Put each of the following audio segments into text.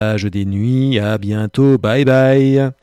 Des nuits, à bientôt, bye bye.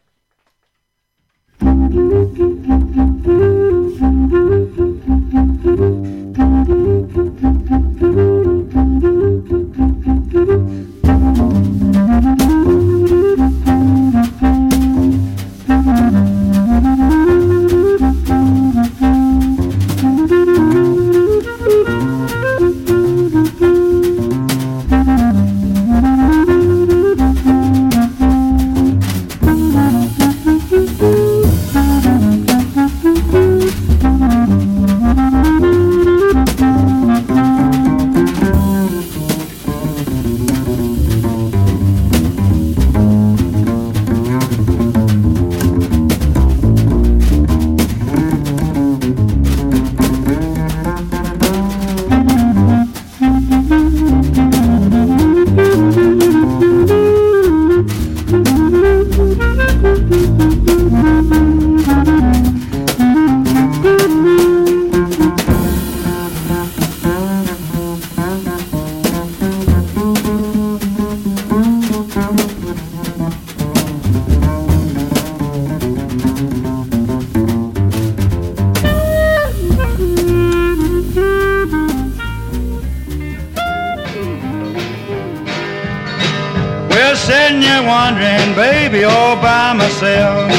Sitting here wondering, baby, all by myself.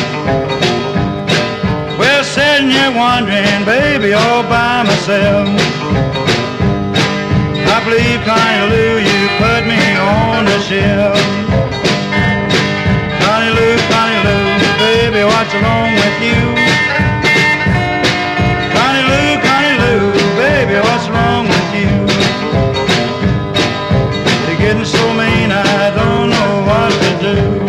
Well, sitting here wondering, baby, all by myself. I believe, Connie Lou, you put me on the shelf. Connie Lou, baby, what's wrong with you? Connie Lou, baby, what's wrong with you? You're getting so mean, I don't know what to do.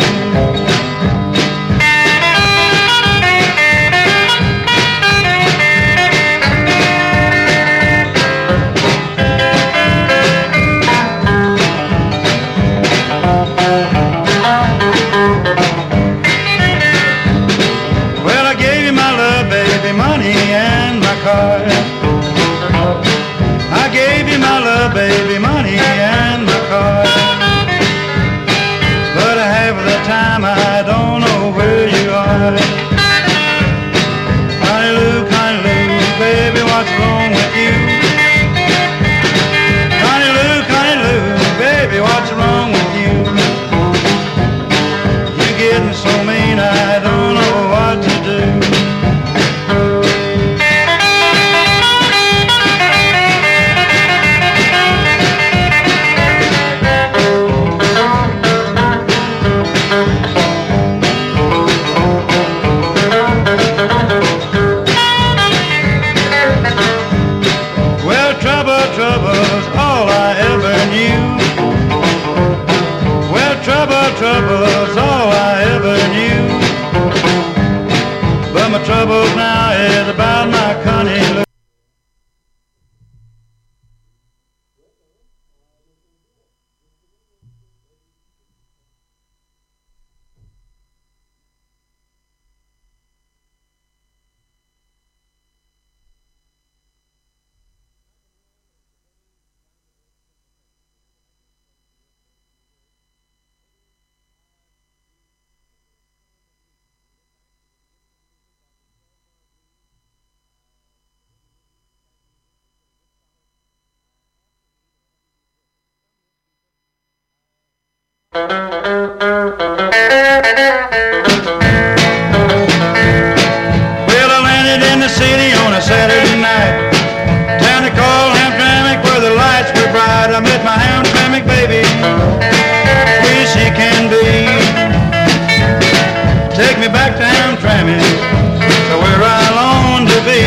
Well, I gave you my love, baby, money and my car. I gave you my love, baby, money and my car. But half of the time I don't know where you are. Connie Lou, baby, what's wrong with you? Connie Lou, baby, what's wrong with you? You're getting so mean, I don't know what to do. Trouble's all I ever knew. Well, trouble's all I ever knew. But my troubles now is about my Connie Lou. Well, I landed in the city on a Saturday night. Town they call Hamtramck, where the lights were bright. I met my Hamtramck baby, sweet as she can be. Take me back to Hamtramck, to where I long to be.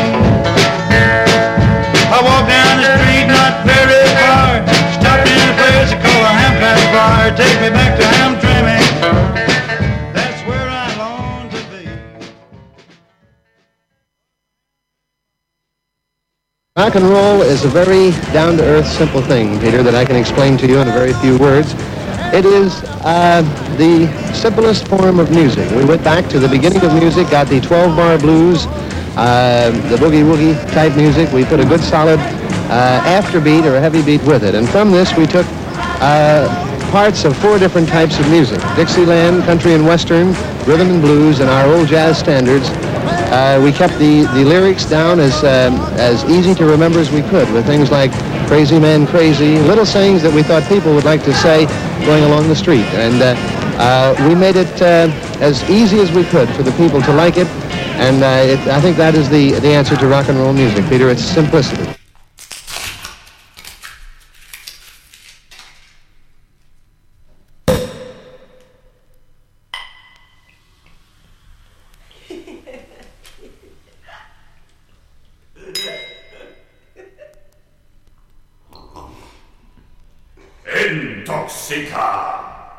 I walked down the street not very far, stopped in a place they call a Hamtramck bar. Take me back to Hamtramck, that's where I long to be. Rock and roll is a very down-to-earth, simple thing, Peter, that I can explain to you in a very few words. It is the simplest form of music. We went back to the beginning of music, got the 12-bar blues, the boogie-woogie type music. We put a good solid afterbeat or a heavy beat with it. And from this we took parts of 4 different types of music: Dixieland, country and western, rhythm and blues, and our old jazz standards. We kept the lyrics down as easy to remember as we could, with things like "Crazy Man, Crazy," little sayings that we thought people would like to say going along the street. And we made it as easy as we could for the people to like it. And I think that is the answer to rock and roll music, Peter. It's simplicity. Intoxica.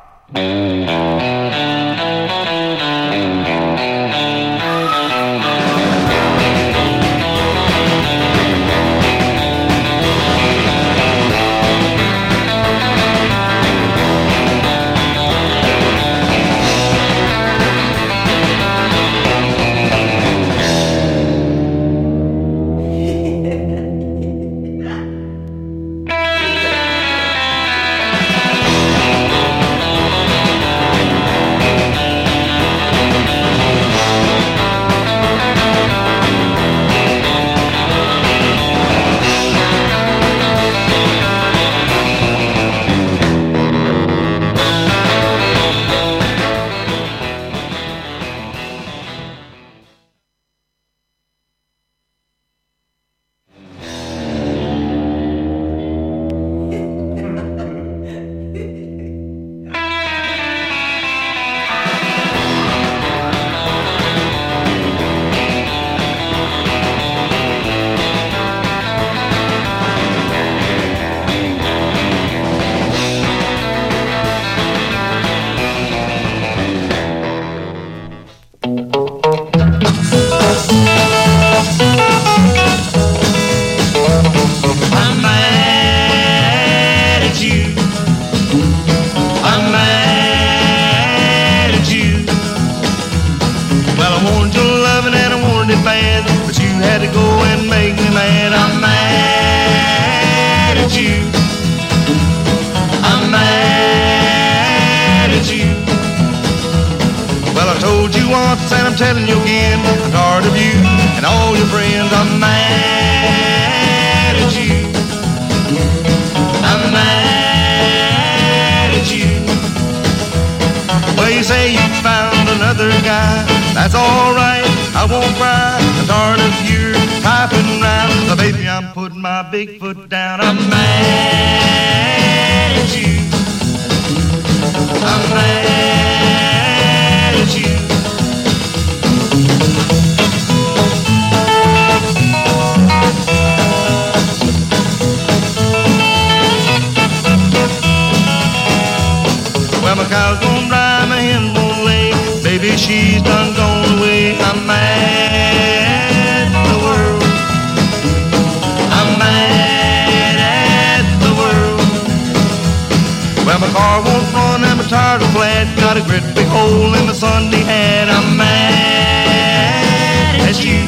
telling you again, I'm tired of you and all your friends. I'm mad at you. I'm mad at you. Well, you say you found another guy. That's all right, I won't cry. I'm tired of you typing round. But baby, I'm putting my big foot down. I'm mad at you. I'm mad at you. Well, my cow's gonna dry, my hen won't lay. Baby, she's done gone away. I'm mad at the world. I'm mad at the world. Well, my car won't run and my tires are flat. Got a great big hole in my Sunday hat. I'm mad at you.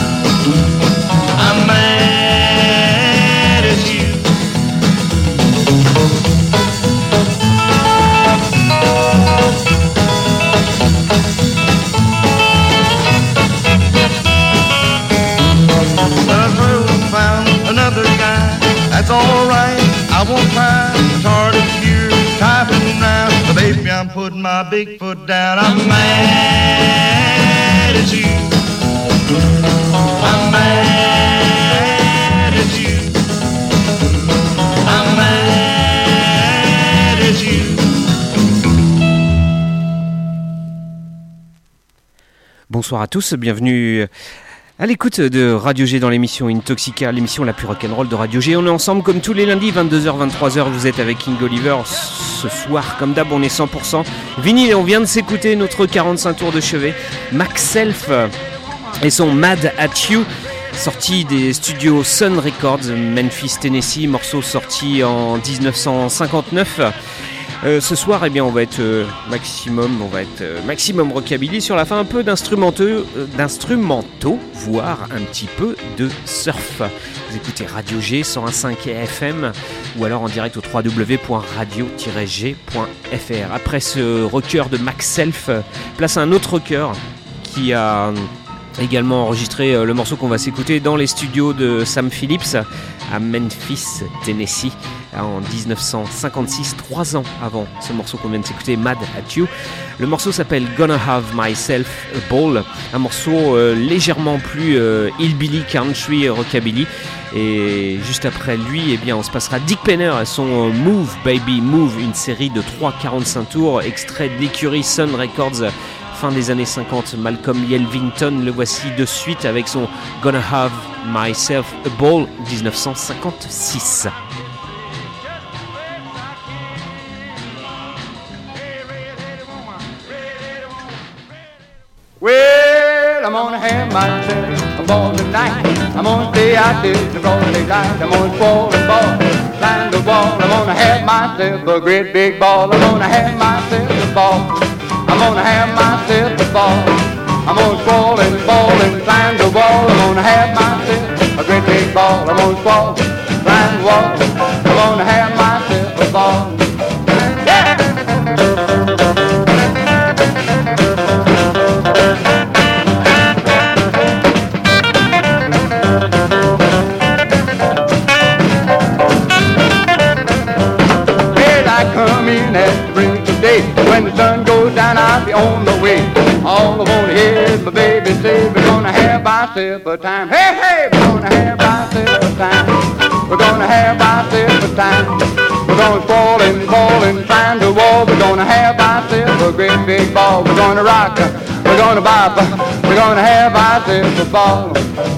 I'm mad at you. Another guy, that's alright, I won't cry. I'm tired of you typing now. But baby, I'm putting my big foot down. I'm mad at you. I'm mad at you. I'm mad at you. Bonsoir à tous, bienvenue à l'écoute de Radio G dans l'émission Intoxica, l'émission la plus rock'n'roll de Radio G. On est ensemble comme tous les lundis, 22h, 23h, vous êtes avec King Oliver. Ce soir, comme d'hab, on est 100% vinyle et on vient de s'écouter notre 45 tours de chevet, Max Self et son Mad at You, sorti des studios Sun Records, Memphis, Tennessee, morceau sorti en 1959. Ce soir, eh bien, on va être maximum rockabilly sur la fin, un peu d'instrumentaux, voire un petit peu de surf. Vous écoutez Radio G 101.5 FM ou alors en direct au www.radio-g.fr. Après ce rocker de Max Self, place un autre rocker qui a également enregistré le morceau qu'on va s'écouter dans les studios de Sam Phillips à Memphis, Tennessee, en 1956, 3 ans avant ce morceau qu'on vient de s'écouter, Mad at You. Le morceau s'appelle Gonna Have Myself a Ball, un morceau légèrement plus hillbilly, country, rockabilly. Et juste après lui, eh bien, on se passera Dick Penner à son Move Baby Move, une série de 3,45 tours, extrait de l'écurie Sun Records, fin des années 50. Malcolm Yelvington, le voici de suite avec son Gonna Have Myself a Ball, 1956. Well, I'm gonna have myself a ball tonight. I'm gonna stay out till the broad daylight. I'm gonna fall and ball, climb the wall. I'm gonna have myself a great big ball. I'm gonna have myself a ball. I'm gonna have myself a ball. I'm gonna fall and climb the wall. I'm gonna have myself a great big ball. I'm gonna fall, climb the wall. I'm gonna have myself a ball. Yeah! When the sun goes down, I'll be on the way. All I wanna hear is my baby say, we're gonna have ourselves a time. Hey, hey, we're gonna have ourselves a time. We're gonna have ourselves a time. We're gonna fall and climb the wall. We're gonna have ourselves a great big ball. We're gonna rock, we're gonna bop, we're gonna have ourselves a ball.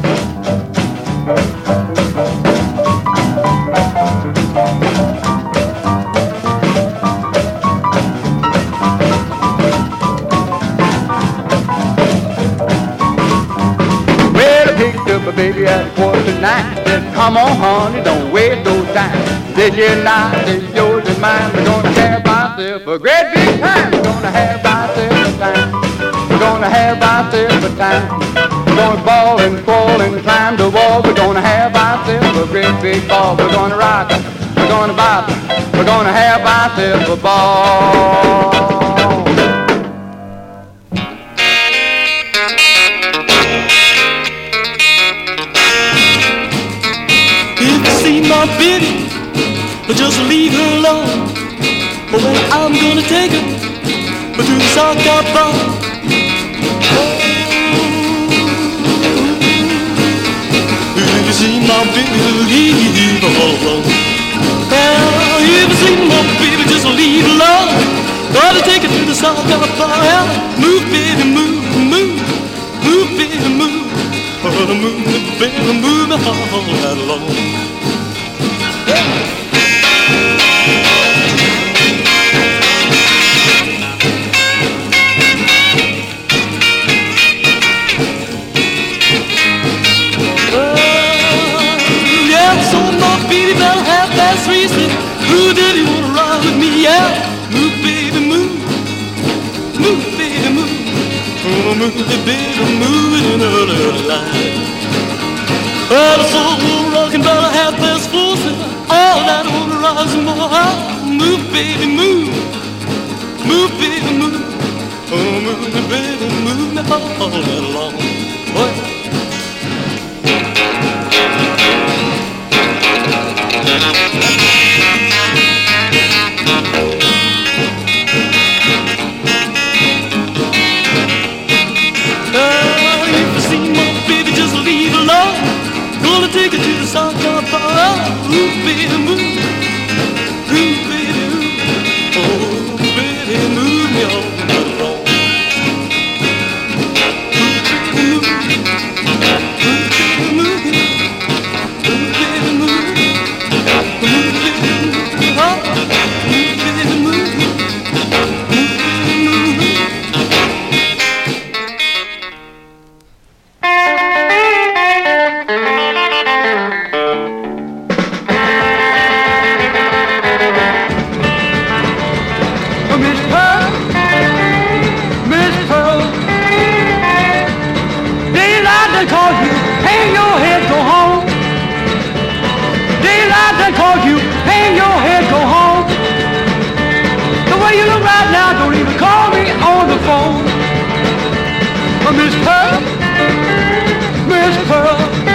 But baby, at 9:15, said, come on, honey, don't waste no time. This year night is yours and mine. We're gonna have ourselves a great big time. We're gonna have ourselves a time. We're gonna have ourselves a time. We're gonna fall and climb the wall. We're gonna have ourselves a great big ball. We're gonna rock, we're gonna bop, we're gonna have ourselves a ball. My baby, but just leave her alone. But when I'm gonna take her to the soccer bar. If you see my baby, leave her alone. Well, if you see my baby, just leave her alone. Gotta take her to the soccer bar. Move, baby, move, move, move, baby, move. Move, baby, move all night long. Who did you wanna ride with me? Yeah, move, baby, move, move, baby, move. Oh, move, baby, move in the early light. Well, the soul rockin' about 4:30. All night I wanna ride some more. Move, baby, move, move, baby, move. Oh, move, baby, move me all night long. Boy. Take it to the soccer bar. Ooh, baby, move. Ooh, baby, move. Oh, baby, move me all night long. Ooh, baby, move. Ooh, baby, move. Ooh, baby, move. Ooh, baby, move. Oh, ooh, baby, move. your head, go home. The way you look right now, don't even call me on the phone. Miss Pearl, Miss Pearl.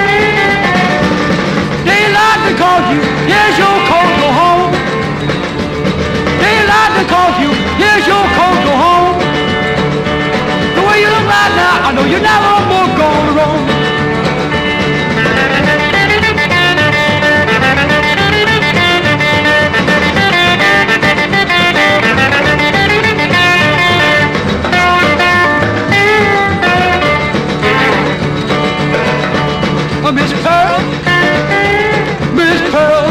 Daylight to call you, here's your coat, go home. Daylight to call you, here's your coat, go home. The way you look right now, I know you're never more gonna roam. Miss Pearl, Miss Pearl.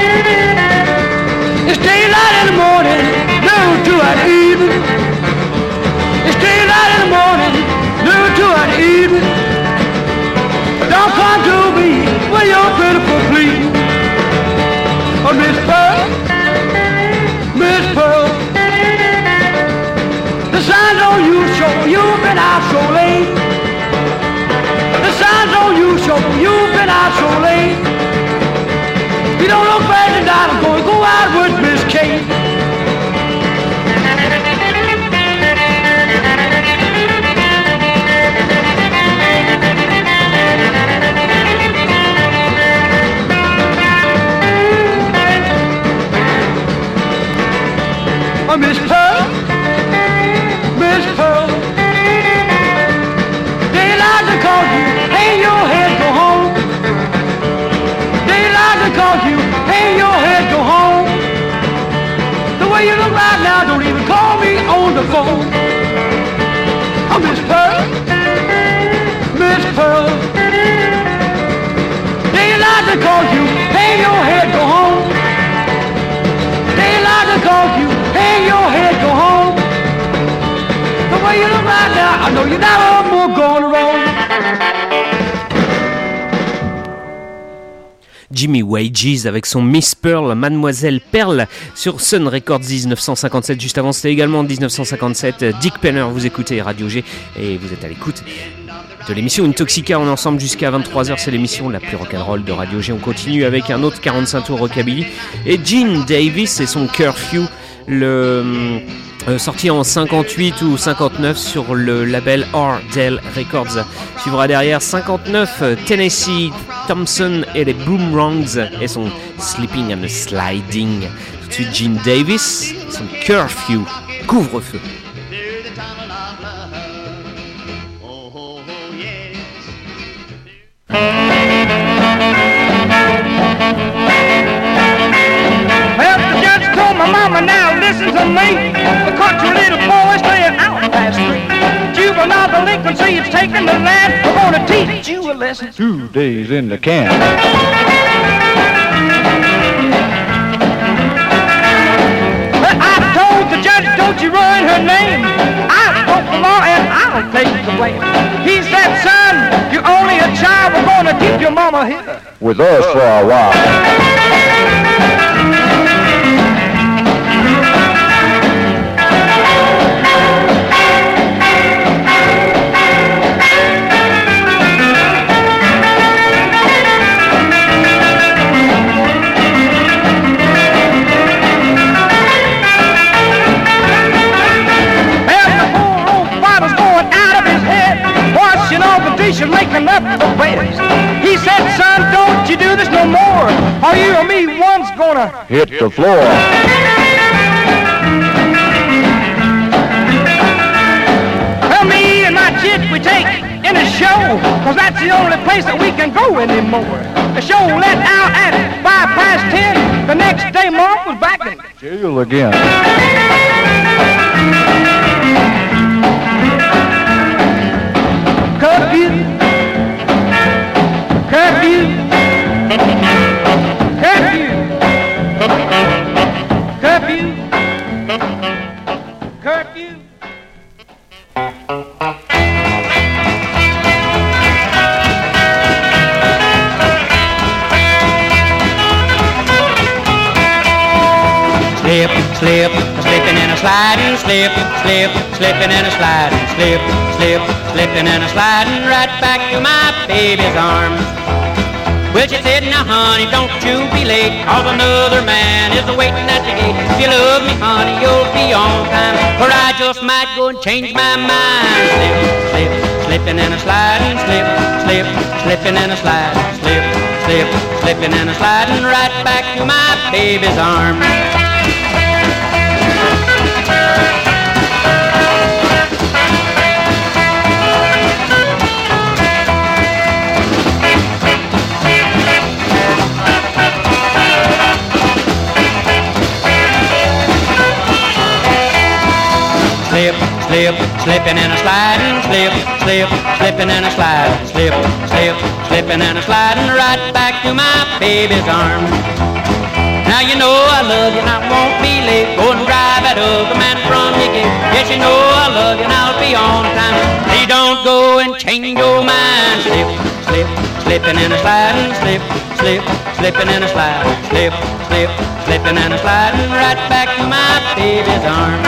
It's daylight in the morning, noon to an evening. It's daylight in the morning, noon to an evening. Don't come to me when you're pitiful, please. Oh, Miss Pearl, Miss Pearl. The signs on you show you've been out so late. The signs on you show you've been out so late. You don't look bad tonight, I'm going to go out with Miss Kate. Oh, Miss Pearl, Miss Pearl. Daylight to call you, hang your head, go home. Daylight to call you, hang your head, go home. The way you look right now, don't even call me on the phone. Oh, Miss Pearl, Miss Pearl. Daylight to call you, hang your head, go home. Daylight to call you, hang your head, go home. The way you look right now, I know you're never more gonna roam. Jimmy Wages avec son Miss Pearl, Mademoiselle Perle sur Sun Records 1957. Juste avant, c'était également en 1957. Dick Penner, vous écoutez Radio G et vous êtes à l'écoute de l'émission Intoxica. On est ensemble jusqu'à 23h, c'est l'émission la plus rock'n'roll de Radio G. On continue avec un autre 45 tours rockabilly et Gene Davis et son Curfew, sorti en 58 ou 59 sur le label Ardell Records. Suivra derrière 59 Tennessee Thompson et les Boomerangs et son Sleeping and Sliding. Tout de suite Gene Davis, son Curfew, couvre-feu. Well, the judge told my mama, now listen to me. The country little boy staying out past 3. Juvenile delinquency is taking the land. We're gonna teach you a lesson. 2 days in the can. But I told the judge, don't you ruin her name. I broke the law and I'll take the blame. He said, son, you're only a child. We're gonna keep your mama here With us for a while. making up the beds. He said, son, don't you do this no more, or you or me one's gonna hit the floor. Well, me and my chick, we take in a show, cause that's the only place that we can go anymore. The show let out at 10:05. The next day, Mom was back in jail again. Curfew, curfew, curfew, curfew, curfew. Slip, slip, slipping and a sliding, slip, slip, slipping and a sliding, slip, slip, slipping and a sliding right back to my baby's arms. Well, she said, now, honey, don't you be late, 'cause another man is waiting at the gate. If you love me, honey, you'll be on time, or I just might go and change my mind. Slip, slip, slipping and a sliding, slip, slip, slipping and a sliding, slip, slip, slipping and a sliding right back to my baby's arms. Slip, slip, slipping and a sliding, slip, slip, slipping and a sliding, slip, slip, slipping and a sliding right back to my baby's arms. Now you know I love you and I won't be late, go and drive that other man from your gate. Yes, you know I love you and I'll be on time, please don't go and change your mind. Slip, slip, slipping and a sliding, slip, slip, slipping and a sliding, slip, slip, slipping and a sliding right back to my baby's arms.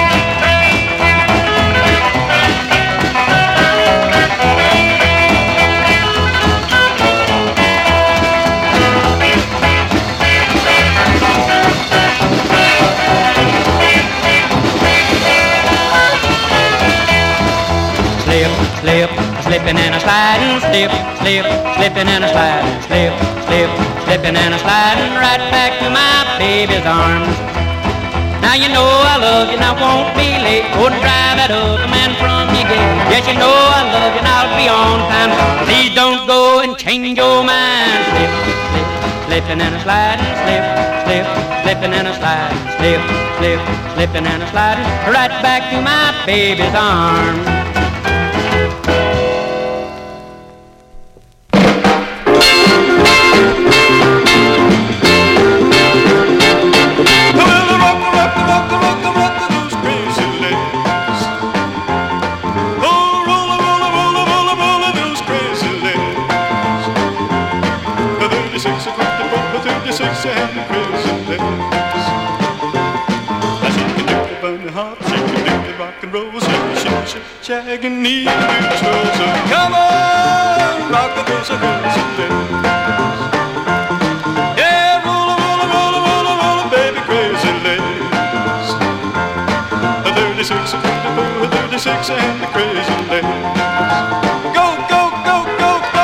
Slip, slipping and a sliding, slip, slip, slipping and a sliding, slip, slip, slipping and a sliding right back to my baby's arms. Now you know I love you and I won't be late, go and drive that other man from your gate. Yes, you know I love you and I'll be on time, please don't go and change your mind. Slip, slip, slipping and a sliding, slip, slip, slipping and a sliding, slip, slip, slipping and a sliding right back to my baby's arms. Shag and need a big swell, so come on, rock the boots and girls and ladies. Yeah, roll, roll, roll, roll, roll, baby, crazy ladies. A 36, a 24, a 36, and the crazy ladies. Go, go, go, go, go.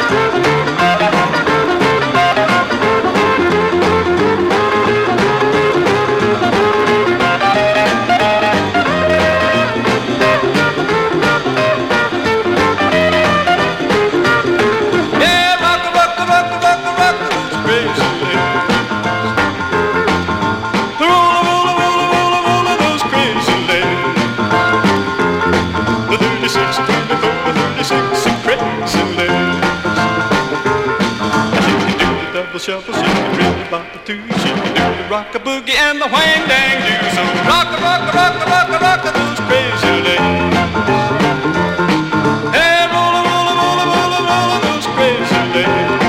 Shuffle, she can really bop the two, she can do the rock-a-boogie and the whang-dang-do. So rock-a-rock-a-rock-a-rock-a-rock-a those crazy ladies. Hey, roll-a-roll-a-roll-a-roll-a-roll those crazy ladies.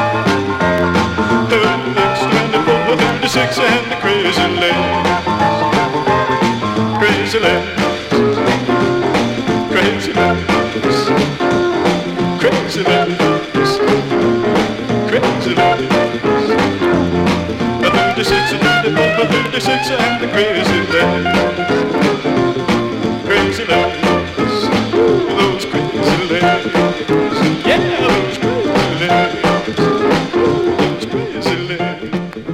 36, 24, 36 and the crazy ladies. Crazy ladies. Crazy ladies. Crazy ladies. Crazy ladies. 36 and 24, 36 and the crazy ladies. Crazy ladies. Those crazy ladies. Yeah, those crazy ladies. Those crazy ladies.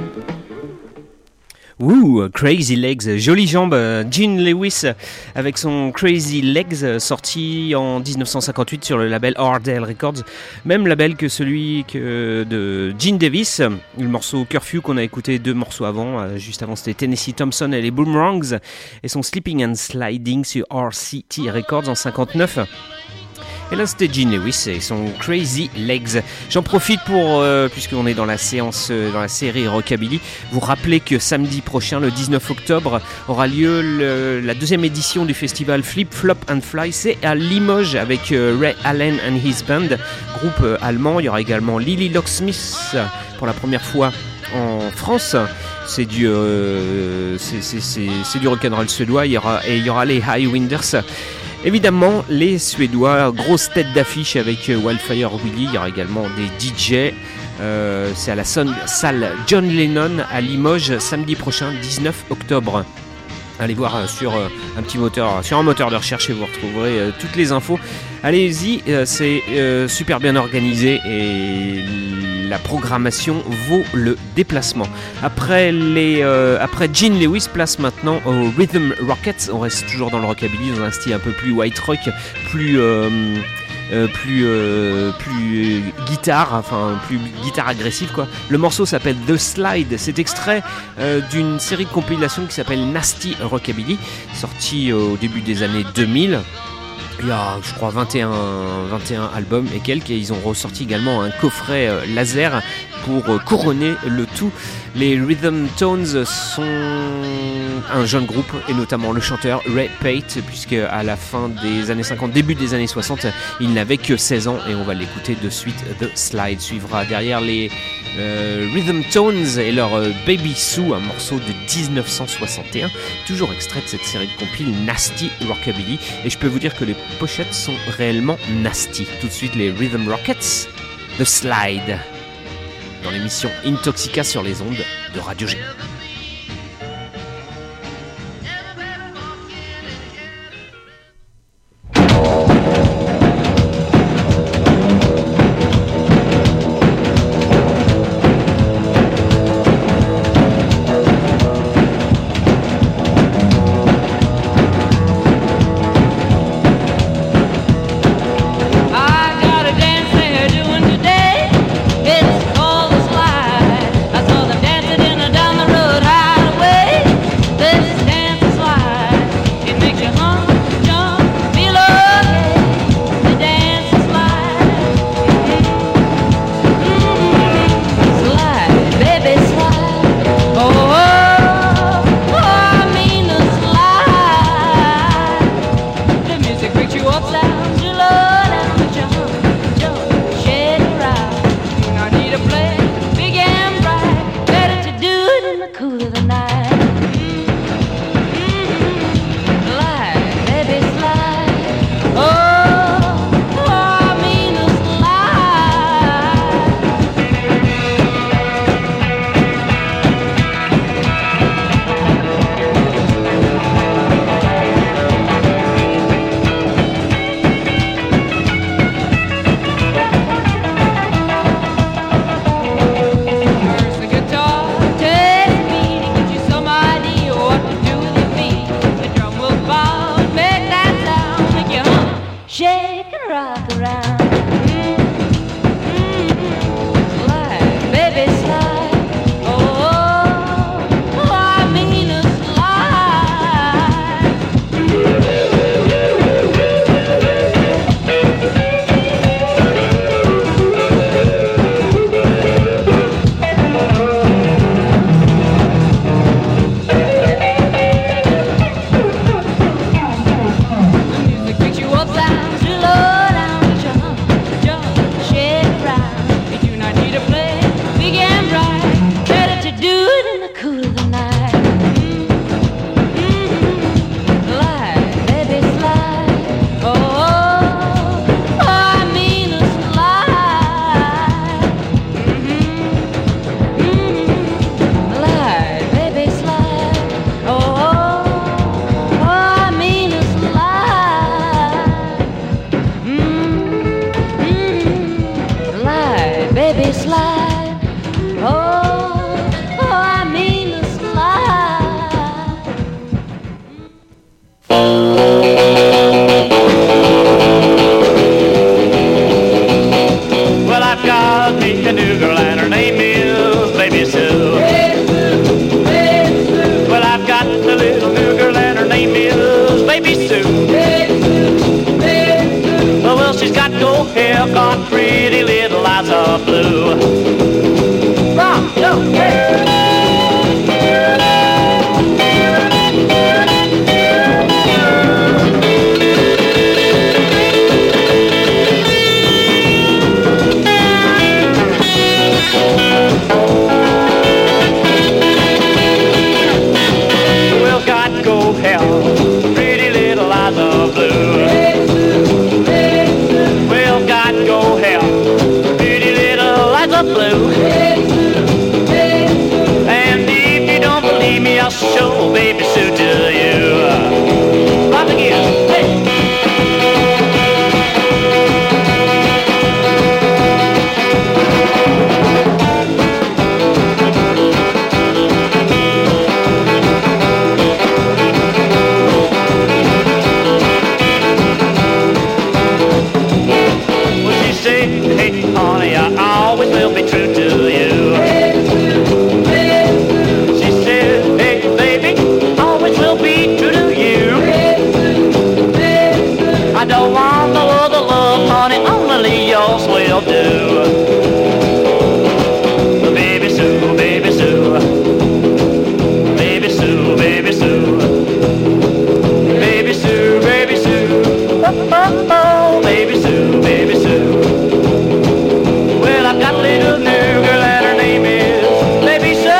Ouh, Crazy Legs, jolie jambe, Gene Lewis avec son Crazy Legs sorti en 1958 sur le label Ardell Records, même label que celui de Gene Davis. Le morceau Curfew qu'on a écouté 2 morceaux avant, juste avant c'était Tennessee Thompson et les Boomerangs et son Slipping and Sliding sur RCT Records en 59. Et là c'était Gene Lewis et son Crazy Legs. J'en profite pour, puisqu'on est dans la séance, dans la série Rockabilly, vous rappeler que samedi prochain, le 19 octobre, aura lieu la 2e édition du festival Flip Flop and Fly. C'est à Limoges avec Ray Allen and his band, groupe allemand. Il y aura également Lily Locksmith pour la première fois en France. C'est du rock'n'roll suédois. Il y aura les Highwinders. Évidemment, les Suédois, grosse tête d'affiche avec Wildfire Willy. Il y aura également des DJ. C'est à la salle John Lennon à Limoges, samedi prochain, 19 octobre. Allez voir sur un moteur de recherche et vous retrouverez toutes les infos. Allez-y, c'est super bien organisé et la programmation vaut le déplacement. Après Gene Lewis, place maintenant au Rhythm Rockets. On reste toujours dans le rockabilly, dans un style un peu plus white rock, plus guitare agressive quoi. Le morceau s'appelle The Slide, c'est extrait d'une série de compilations qui s'appelle Nasty Rockabilly, sortie au début des années 2000. Il y a, je crois, 21 albums et quelques, et ils ont ressorti également un coffret laser pour couronner le tout. Les Rhythm Tones sont un jeune groupe, et notamment le chanteur Ray Pate, puisque à la fin des années 50, début des années 60, il n'avait que 16 ans, et on va l'écouter de suite. The Slide suivra derrière les Rhythm Tones et leur Baby Sue, un morceau de 1961, toujours extrait de cette série de compiles Nasty Rockabilly, et je peux vous dire que les pochettes sont réellement nasty. Tout de suite les Rhythm Rockets, The Slide, dans l'émission Intoxica sur les ondes de Radio G. down the road highway. blue. baby Sue to you. Pop again, hey. Hey, honey, I always will be true to you. She said, hey, baby, always will be true to you. I don't want no other love, honey, only yours will do. Baby Sue, baby Sue. Baby Sue, baby Sue. Baby Sue, baby Sue. Oh, oh, oh, baby Sue, baby Sue. Well, I've got a little new girl and her name is Baby Sue.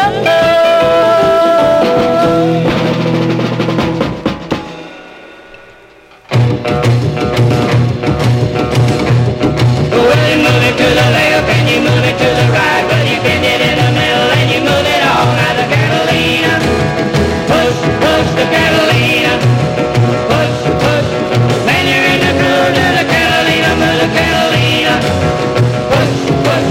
Well, you move it to the left and you move it to the right, but you bend it in the middle and you move it all night, the Catalina. Push, push the Catalina. Push, push. Man, you're in the groove to the Catalina, move the Catalina. Push, push.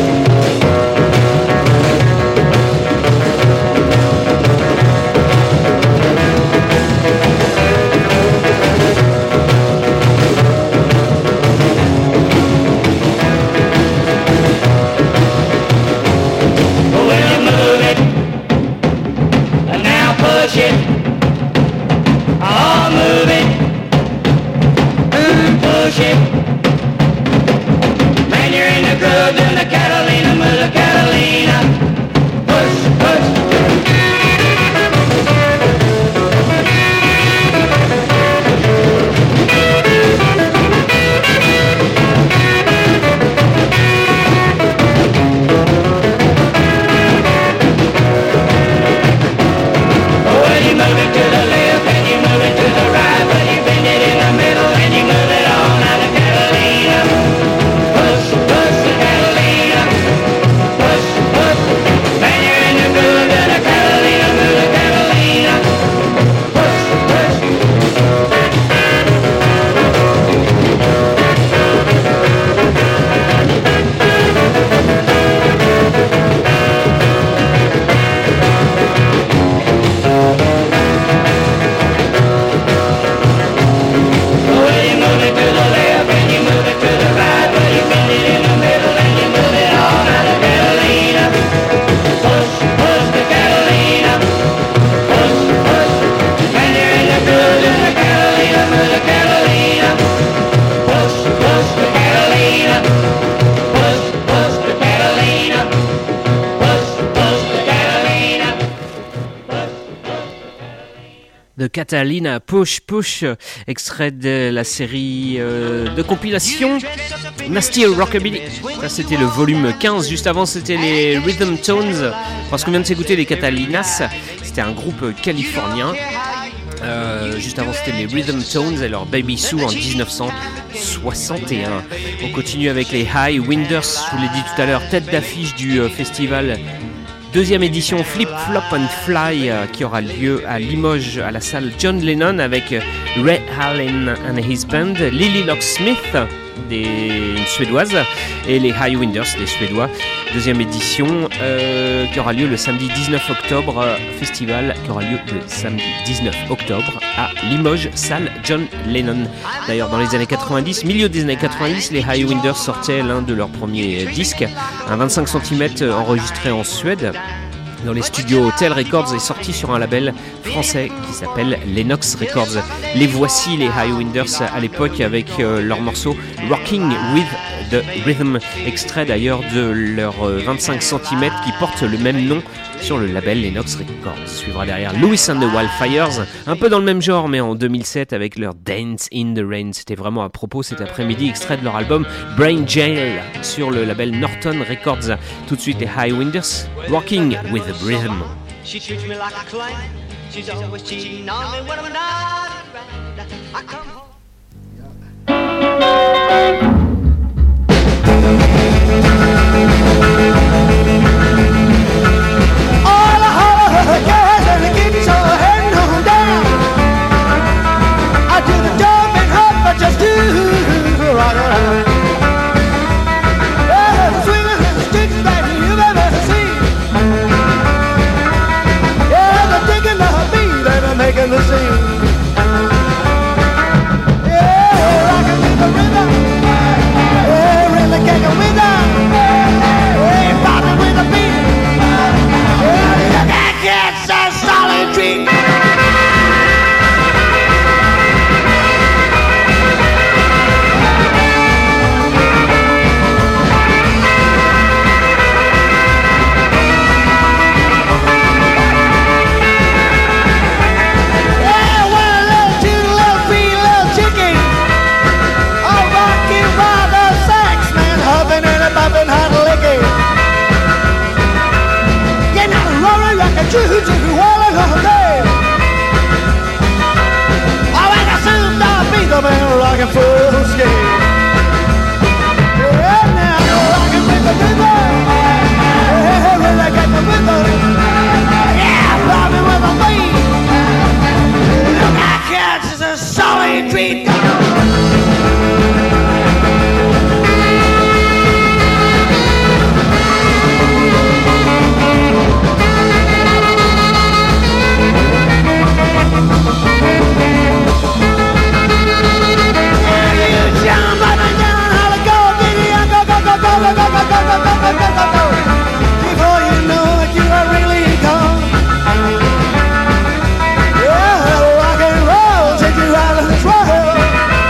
Well, you move it, and now push it. I'll move it, push it. Man, you're in the groove, then the Catalina, move the Catalina. Push, push. Well, you move it to the left and you move it to the right, but you bend it in the middle and you move it all night, the Catalina. Push, push the Catalina. Push, push. Man, you're in the groove, then the Catalina, move the Catalina. Push, push. Well, you move it to the left and you move it to the right, but you bend it in the middle and you move it all night, the Catalina. Push, push the Catalina. Push, push. Man, you're in the groove, then the Catalina, move the Catalina. Push, push the Catalina. Push, push the Catalina. Push, push the Catalina. De Catalina, Push Push, extrait de la série de compilation Nasty Rockabilly. Ça c'était le volume 15, juste avant c'était les Rhythm Tones, parce qu'on vient de s'écouter les Catalinas, c'était un groupe californien. Juste avant c'était les Rhythm Tones et leur Baby Sue en 1961. On continue avec les High Winders, je vous l'ai dit tout à l'heure, tête d'affiche du festival. Deuxième édition Flip Flop and Fly qui aura lieu à Limoges à la salle John Lennon avec Ray Allen and his band, Lily Locksmith, une suédoise, et les High Winders, des Suédois. Deuxième édition qui aura lieu le samedi 19 octobre, festival qui aura lieu le samedi 19 octobre à Limoges, salle John Lennon. D'ailleurs dans les années 90, milieu des années 90, les High Winders sortaient l'un de leurs premiers disques, un 25 cm enregistré en Suède dans les studios Hotel Records, est sorti sur un label français qui s'appelle Lennox Records. Les voici, les High Winders à l'époque, avec leur morceau Rocking with the Rhythm, extrait d'ailleurs de leur 25 cm qui porte le même nom sur le label Lennox Records. Suivra derrière Louis and the Wildfires, un peu dans le même genre mais en 2007 avec leur Dance in the Rain. C'était vraiment à propos cet après-midi, extrait de leur album Brain Jail sur le label Norton Records. Tout de suite les High Winders, Rocking with the Rhythm. She treats me like a clown. She's always cheating on me when I'm not around. I come home. All I holler, girls, and keep your head on. rocking full scale. Yeah, now rocking with the rhythm. Yeah, when I got the rhythm. Yeah, rocking with the beat. Look, I catch is a solid treat. Before you know it, you are really gone. Yeah, rock and roll, take you out of this world.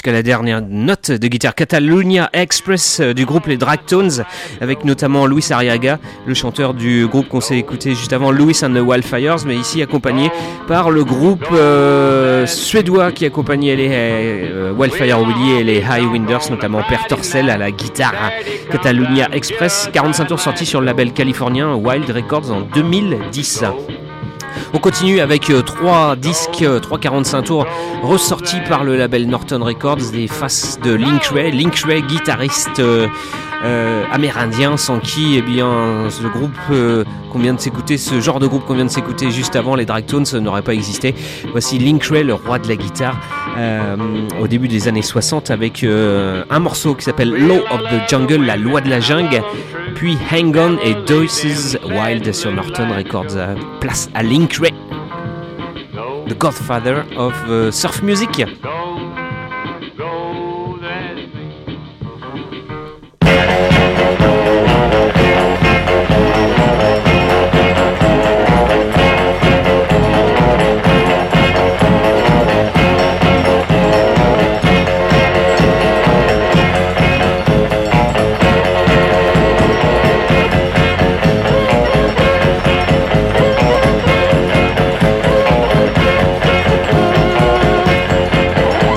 jusqu'à la dernière note de guitare. Catalunya Express du groupe les Dragtones, avec notamment Luis Arriaga, le chanteur du groupe qu'on s'est écouté juste avant, Louis and the Wildfires, mais ici accompagné par le groupe suédois qui accompagnait les Wildfire Willie et les Highwinders, notamment Per Torcel à la guitare. Catalunya Express, 45 tours sortis sur le label californien Wild Records en 2010. On continue avec 3 disques, 3 45 tours ressortis par le label Norton Records, des faces de Link Wray, guitariste amérindien, sans qui, eh bien, ce groupe qu'on vient de s'écouter, ce genre de groupe qu'on vient de s'écouter juste avant, les Dragtones, n'aurait pas existé. Voici Link Wray, le roi de la guitare, au début des années 60, avec un morceau qui s'appelle Law of the Jungle, la loi de la jungle, puis Hang On et Deuces Wild sur Norton Records. Place à Link Wray, the godfather of surf music. Thank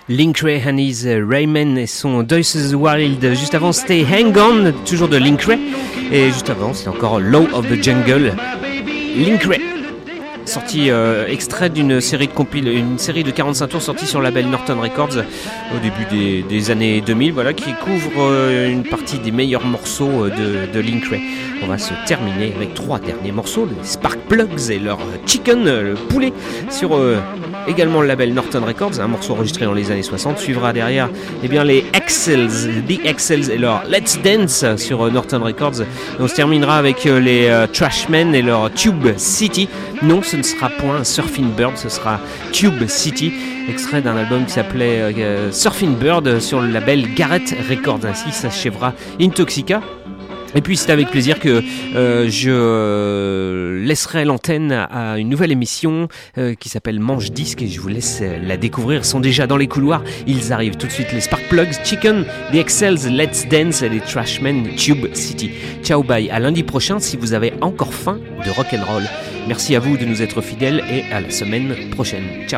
Link Wray, Hannis Rayman et son Deuces Wild. Juste avant, c'était Hang On, toujours de Link Wray. Et juste avant, c'était encore Law of the Jungle, Link Wray. Sorti extrait d'une série une série de 45 tours sortie sur le label Norton Records au début des années 2000, voilà, qui couvre une partie des meilleurs morceaux de Link Wray. On va se terminer avec 3 derniers morceaux, les Spark Plugs et leur Chicken, le poulet, sur également le label Norton Records, un morceau enregistré dans les années 60. Suivra derrière les The Excels et leur Let's Dance sur Norton Records. Et on se terminera avec les Trashmen et leur Tube City. Non, ce ne sera point Surfing Bird, ce sera Tube City, extrait d'un album qui s'appelait Surfing Bird sur le label Garrett Records. Ainsi s'achèvera Intoxica. Et puis c'est avec plaisir que je laisserai l'antenne à une nouvelle émission qui s'appelle Manche Disque et je vous laisse la découvrir. Ils sont déjà dans les couloirs, ils arrivent tout de suite, les Spark Plugs, Chicken, The Excels, Let's Dance et les Trashmen, Tube City. Ciao, bye, à lundi prochain si vous avez encore faim de rock'n'roll. Merci à vous de nous être fidèles et à la semaine prochaine. Ciao.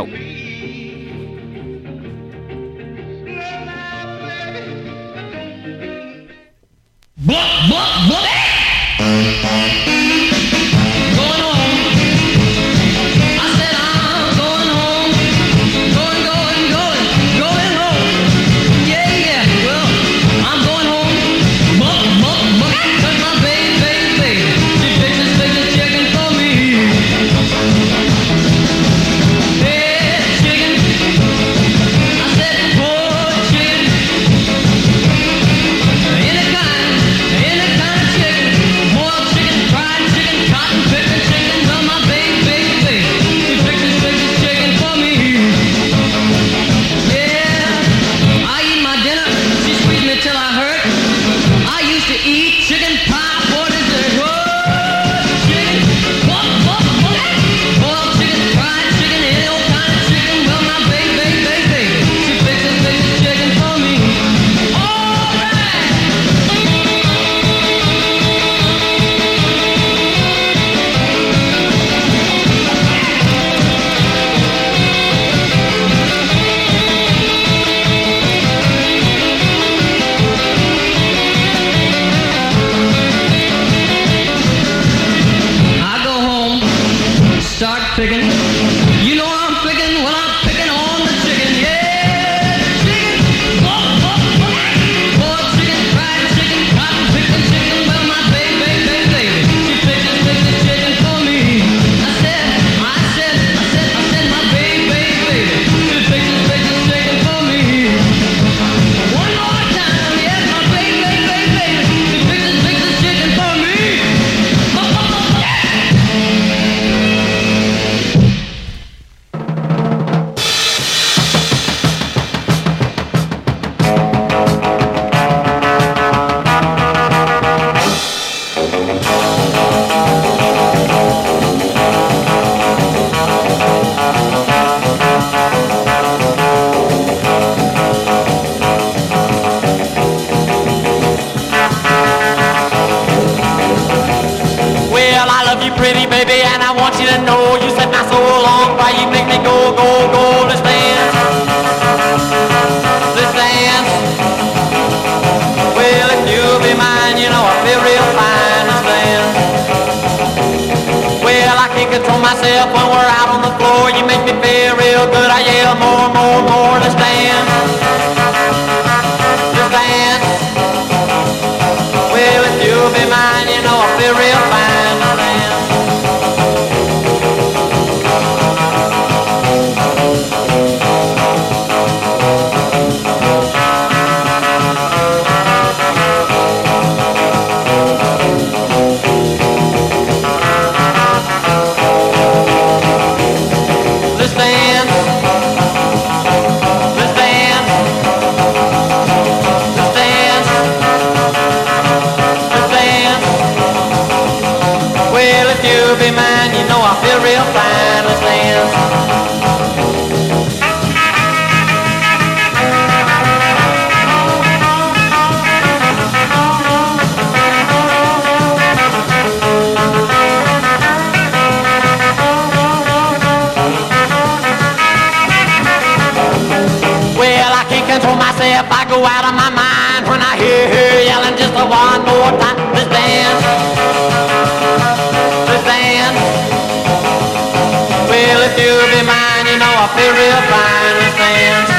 if I go out of my mind when I hear her yelling just a one more time. Let's dance. Let's dance. Well, if you'll be mine, you know I feel real fine. Let's dance.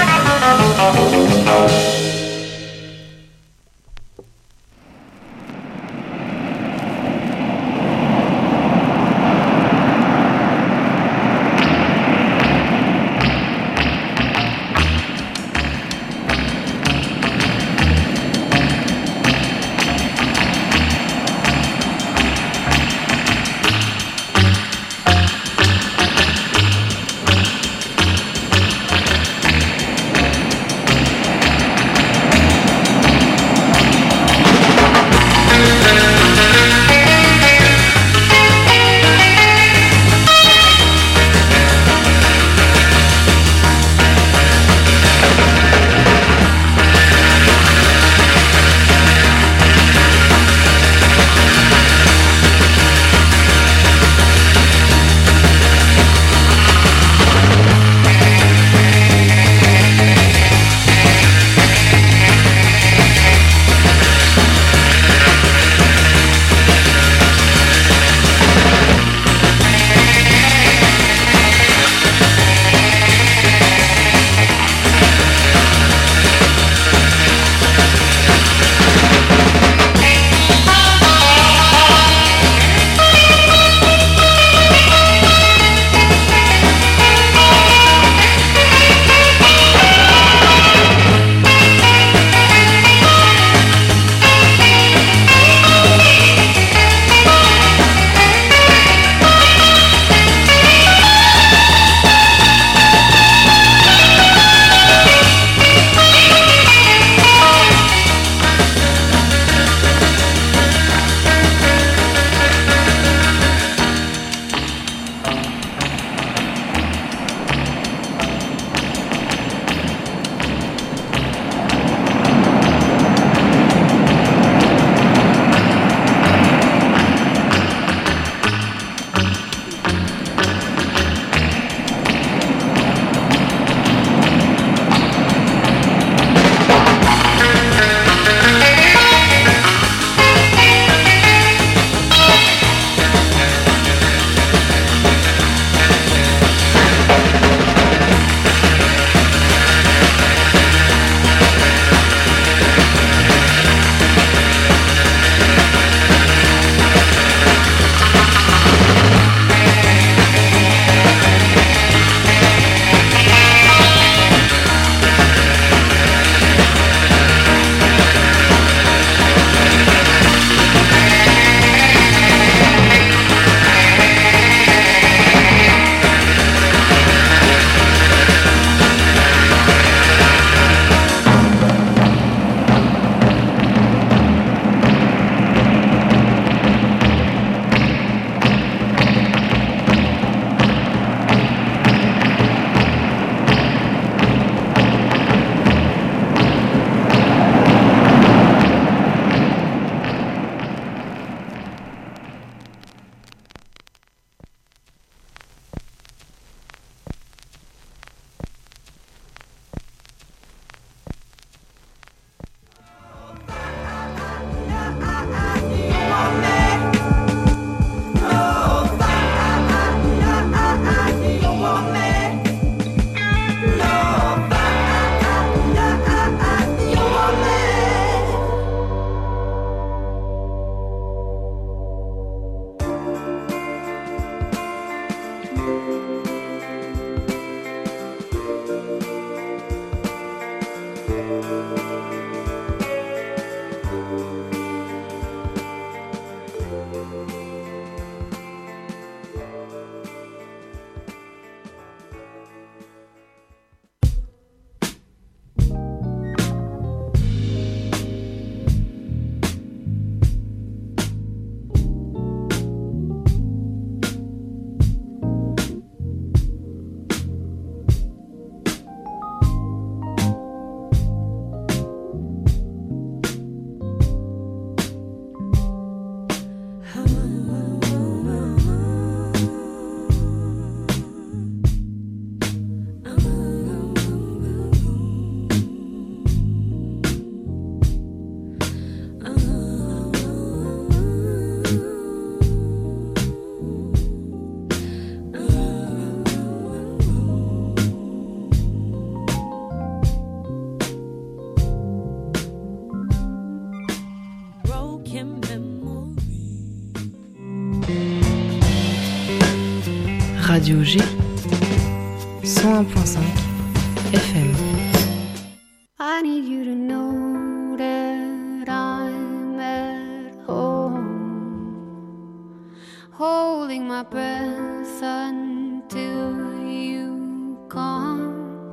Radio G 101.5 FM. I need you to know that I'm at home, holding my breath until you come.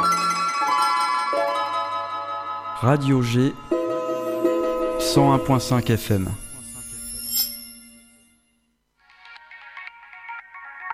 Radio G 101.5 FM.